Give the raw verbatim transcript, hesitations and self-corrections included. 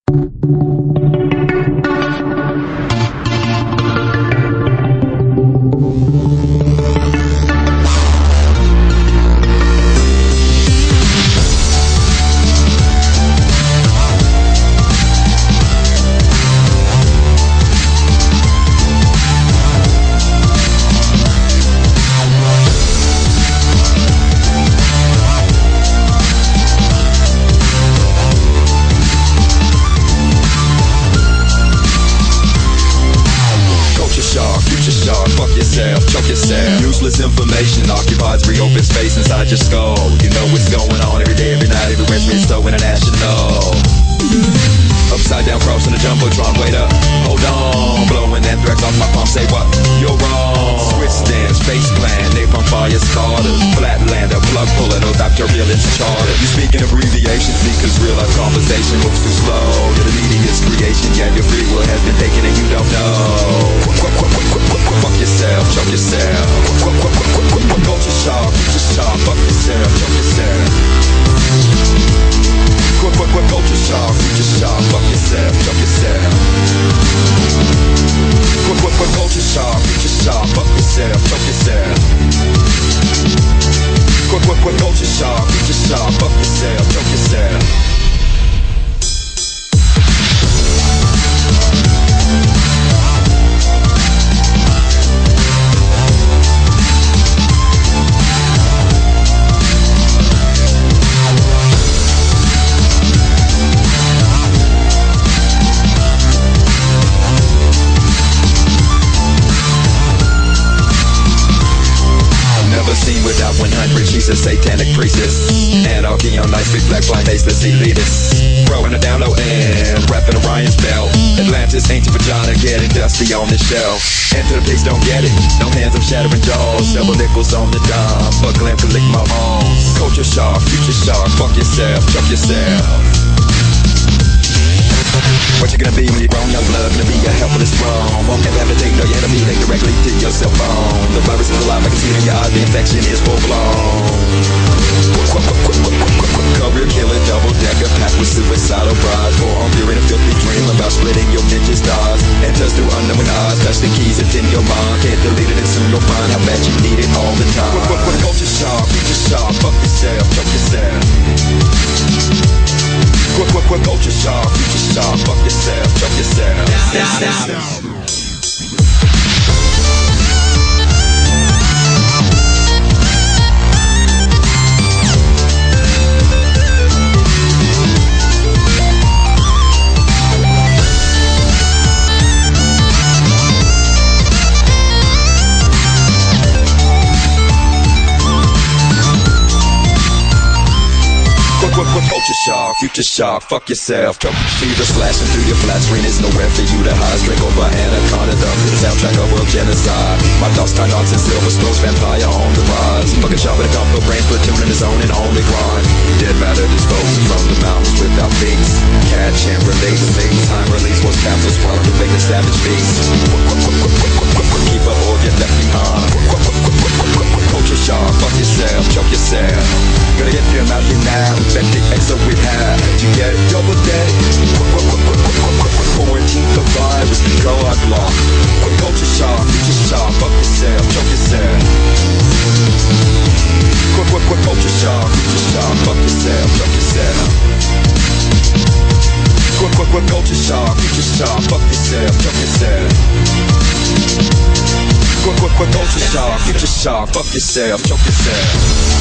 Useless information occupies free open space inside your skull. You know what's going on every day, every night, everywhere. It's so international. Upside down, crossing the jumbotron. Wait up, hold on. Blowing anthrax off my palm. Say what? You're wrong. Switch stance, face plan, napalm fire starters, flatlander, plug puller, no Doctor Realist charter. You speaking abbreviations because real life conversation moves too slow. You're the media's creation, yeah, your free will has been taken and you don't know. Fuck yourself, choke yourself. Culture shock, future shock. Fuck yourself, choke yourself. Culture shock, future shock. Fuck yourself, choke yourself. Culture shock, future shock. Fuck yourself, choke yourself. Culture shock, future shock. Fuck yourself, choke yourself. Without one hundred, she's a satanic priestess. Anarchy on ice, big black blind aceless elitist. Throwing her down low and wrapping Orion's belt. Atlantis, ancient vagina, getting dusty on the shelf. Enter the pigs, don't get it. No hands of shattering jaws. Double nickels on the dime. Fuck lamp to lick my balls. Culture shock, future shock. Fuck yourself, choke yourself. What you gonna be when you're grown? Young blood, gonna be a helpless wrong. Won't ever have to take no enemy, link directly to your cell phone. The virus is alive, I can see it in your eyes, the infection is full blown. Career killer, double decker, packed with suicidal brides. Forearm fear in a filthy dream about splitting your ninja stars. Enters through unknown eyes, touch the keys, it's in your mind. Can't delete it and soon you'll find how bad you need it all the time. Culture shock, future shock, fuck yourself, choke yourself. Culture shock, future shock, fuck yourself, choke yourself. Stop, stop, stop. Culture shock, future shock, fuck yourself. Fever slashing through your flat screen, is nowhere for you to hide. Strangled by anaconda, dumb to the soundtrack of world genocide. My thoughts tie knots and silver scrolls, vampire on the rise. Fucking sharp with a combo brains, platoon in his own and only grind. Dead matter disposed from the mountains without things. Cat can't relate to things. Time release was capsules swallowed to make a savage beast. Keep up or get left behind. Culture shock, fuck yourself, choke yourself. Gonna get them out here now, infected exo with half. You get it, double dead. Quarantine the virus, control our block. Culture shock, future shock, fuck yourself, choke yourself. Culture shock, future shock, fuck yourself, choke yourself. Culture shock, future shock, fuck yourself, choke yourself. Culture shock, future shock, fuck yourself, choke yourself.